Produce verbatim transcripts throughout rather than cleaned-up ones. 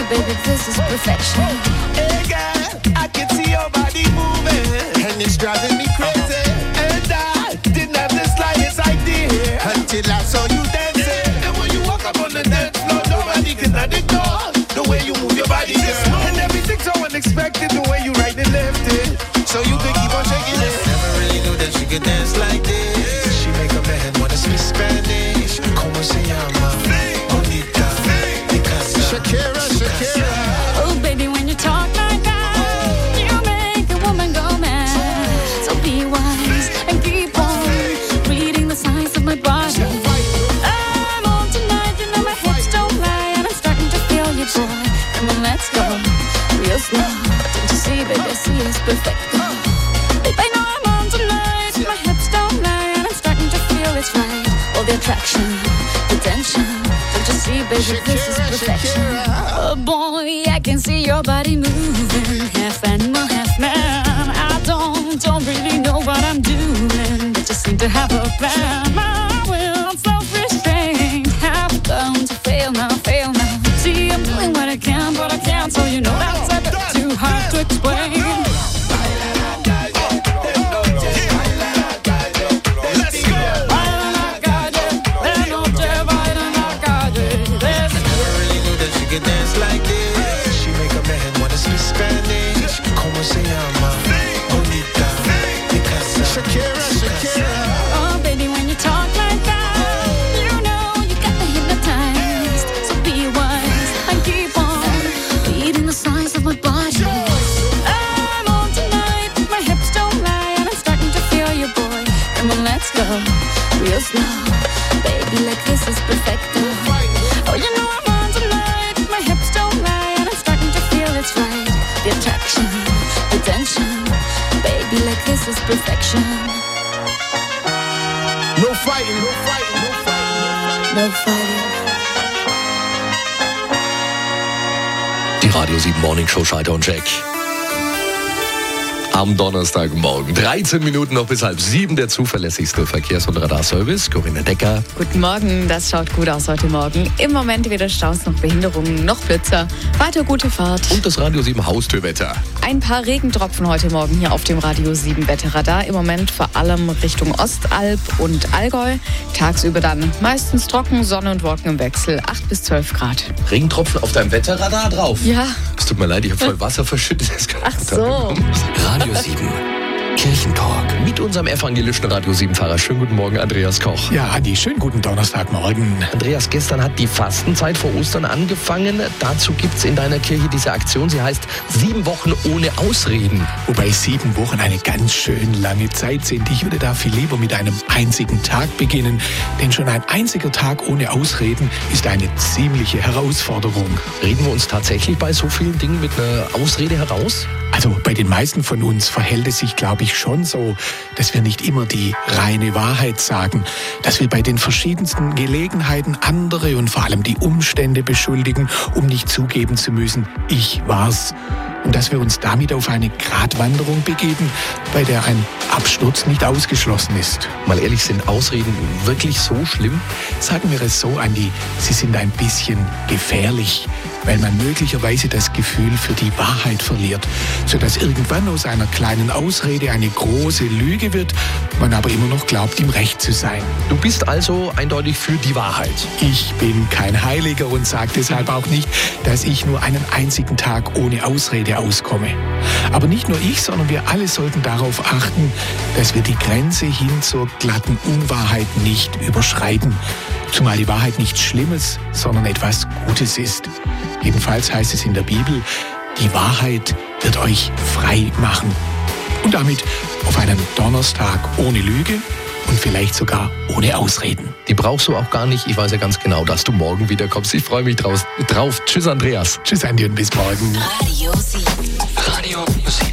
baby, this is perfection. Hey girl, I can see your body moving, and it's driving me crazy. And I didn't have the slightest idea until I saw you dancing. And when you walk up on the dance floor, nobody can ignore the way you move your body, girl. And everything's so unexpected, the way you right and left it, so you can keep on shaking it. Never really knew that she could dance like this. She make a man wanna speak Spanish. Como se llama? Bonita. Shakira, Shakira. Oh, baby, when you talk like that, you make a woman go mad. So be wise and keep on reading the signs of my body. I'm on tonight, you know my hips don't lie, and I'm starting to feel you, boy. Come on, let's go real slow. Don't you see, baby, see it's perfect. Babe, I know I'm on tonight, my hips don't lie, and I'm starting to feel it's right. All the attraction, the tension. Don't you see, baby, this is perfection. Oh boy, I can see your body moving, half animal, half man. I don't, don't really know what I'm doing, but just seem to have a plan. My will, self-restraint, have come to fail now, fail now. See, I'm doing what I can, but I can't, so you know that's a bit too hard to explain. Dance like this. She make a man wanna speak Spanish. Como se llama? Bonita. Shakira, Shakira. Oh, baby, when you talk like that, you know you got me hypnotized. So be wise and keep on reading the signs of my body. I'm on tonight, my hips don't lie, and I'm starting to feel you, boy. Come on, let's go real slow. Baby, like this is perfect. Oh, you know I'm on tonight, my hips don't lie, and I'm starting to feel it's right. The attraction, the tension, baby, like this is perfection. No fighting, no fighting, no fighting. No fighting. Die Radio sieben Morning Show, Schalter und Jack. Am Donnerstagmorgen. dreizehn Minuten noch bis halb sieben. Der zuverlässigste Verkehrs- und Radarservice. Corinna Decker. Guten Morgen, das schaut gut aus heute Morgen. Im Moment weder Staus noch Behinderungen noch Blitzer. Weiter gute Fahrt. Und das Radio sieben Haustürwetter. Ein paar Regentropfen heute Morgen hier auf dem Radio sieben Wetterradar. Im Moment vor allem Richtung Ostalb und Allgäu. Tagsüber dann meistens trocken, Sonne und Wolken im Wechsel. acht bis zwölf Grad. Regentropfen auf deinem Wetterradar drauf? Ja. Es tut mir leid, ich habe voll Wasser verschüttet. Ach so. Radio sieben. Kirchentalk. Mit unserem evangelischen Radio sieben-Fahrer. Schönen guten Morgen, Andreas Koch. Ja, Andi, schönen guten Donnerstagmorgen. Andreas, gestern hat die Fastenzeit vor Ostern angefangen. Dazu gibt es in deiner Kirche diese Aktion. Sie heißt sieben Wochen ohne Ausreden. Wobei sieben Wochen eine ganz schön lange Zeit sind. Ich würde da viel lieber mit einem einzigen Tag beginnen. Denn schon ein einziger Tag ohne Ausreden ist eine ziemliche Herausforderung. Reden wir uns tatsächlich bei so vielen Dingen mit einer Ausrede heraus? Also bei den meisten von uns verhält es sich, glaube ich, schon so, dass wir nicht immer die reine Wahrheit sagen, dass wir bei den verschiedensten Gelegenheiten andere und vor allem die Umstände beschuldigen, um nicht zugeben zu müssen, ich war's. Und dass wir uns damit auf eine Gratwanderung begeben, bei der ein Absturz nicht ausgeschlossen ist. Mal ehrlich, sind Ausreden wirklich so schlimm? Sagen wir es so, Andi, sie sind ein bisschen gefährlich, weil man möglicherweise das Gefühl für die Wahrheit verliert, sodass irgendwann aus einer kleinen Ausrede eine große Lüge wird, man aber immer noch glaubt, im Recht zu sein. Du bist also eindeutig für die Wahrheit. Ich bin kein Heiliger und sage deshalb auch nicht, dass ich nur einen einzigen Tag ohne Ausrede auskomme. Aber nicht nur ich, sondern wir alle sollten darauf achten, dass wir die Grenze hin zur glatten Unwahrheit nicht überschreiten. Zumal die Wahrheit nichts Schlimmes, sondern etwas Gutes ist. Jedenfalls heißt es in der Bibel, die Wahrheit wird euch frei machen. Und damit auf einen Donnerstag ohne Lüge und vielleicht sogar ohne Ausreden. Die brauchst du auch gar nicht. Ich weiß ja ganz genau, dass du morgen wiederkommst. Ich freue mich draus, drauf. Tschüss, Andreas. Tschüss, Andi, und bis morgen. Radio sieben. Radio sieben.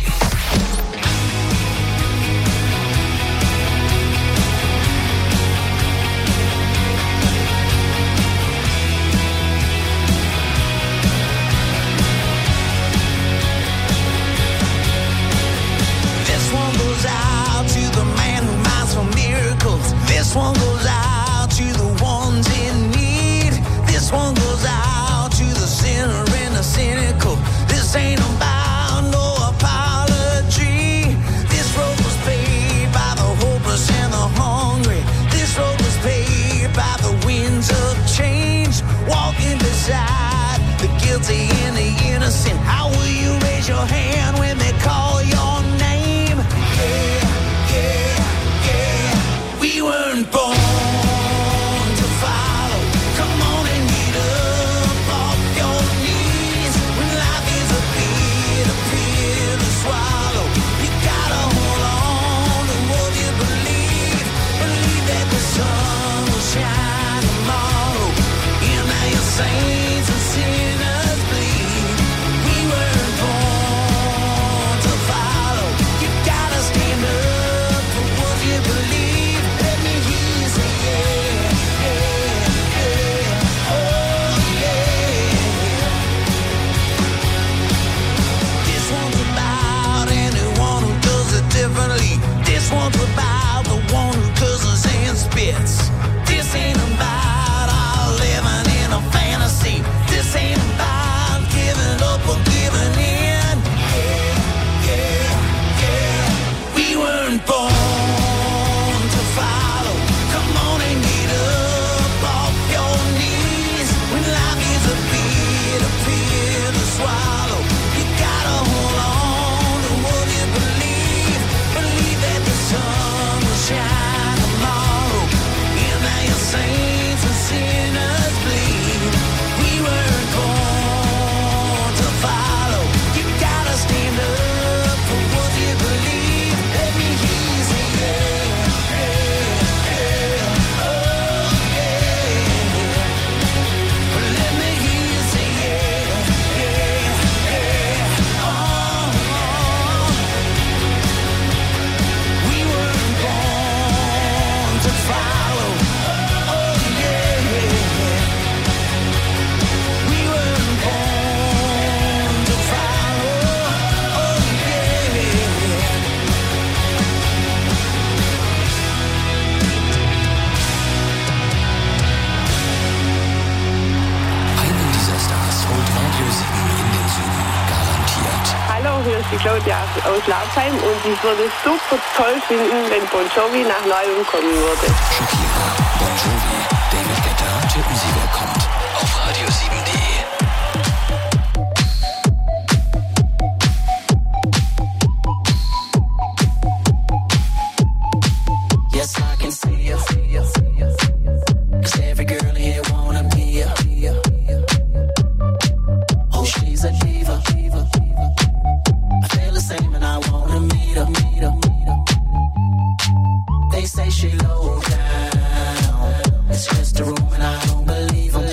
This one goes out to the ones in need. This one goes out to the sinner in the sin. side, the guilty and the innocent. How will you raise your hand when they call your name? Yeah, yeah, yeah. We weren't born to follow. Come on and get up off your knees. When life is a bitter pill to swallow, you gotta hold on to what you believe. Believe that the sun will shine tomorrow. And now your saints and sinners bleed. We weren't born to follow. You gotta stand up for what you believe. Let me hear you say yeah, yeah, yeah. Oh yeah. This one's about anyone who does it differently. This one's about the one who cusses and spits. This ain't about all living in a fantasy. This ain't about giving up or giving in. Yeah, yeah, yeah. We weren't born to follow. Come on and get up off your knees. When life is a bitter pill to swallow, you gotta hold on to what you believe. Believe that the sun will shine tomorrow. And now your saints and sinners bleed. We weren't born to follow. You gotta stand up for what you believe. Let me hear you say yeah, yeah, yeah. Oh yeah. Let me hear you say yeah, yeah, yeah. Oh, we weren't born to follow. Oh yeah. We weren't born to follow. Oh yeah. Einen dieser Stars holt Radio sieben in den Süden garantiert. Hallo, hier ist die Claudia aus Laubheim und ich würde es super toll finden, wenn Bon Jovi nach Neuem kommen würde. Shakira, Bon Jovi, David Guetta, tippen Sie, wer kommt auf radio sieben punkt de. Yes, I can see you. 'Cause every girl here wanna be you. Oh, she's a diva. I feel the same and I wanna meet her. They say she low down. It's just a room and I don't believe 'em.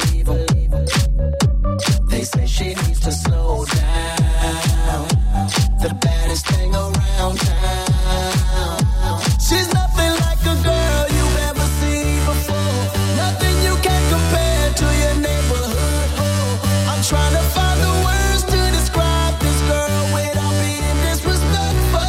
They say she needs to slow down. The baddest thing around town. She's nothing like a girl you've ever seen before. Nothing you can compare to your neighborhood. Oh, I'm trying to find the words to describe this girl without being disrespectful.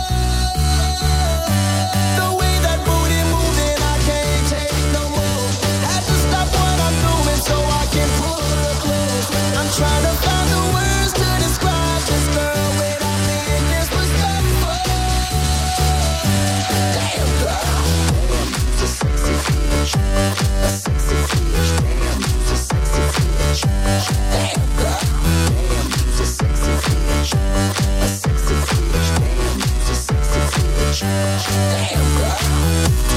The way that booty moving, I can't take no more. Had to stop what I'm doing so I can pull her close. I'm trying to find the words to describe this girl without being disrespectful. Damn girl, damn, you's a sexy bitch, a sexy bitch. Damn, you's a sexy bitch. Damn girl, damn, you's a sexy bitch, a sexy bitch. Damn, you's a sexy bitch. Damn girl.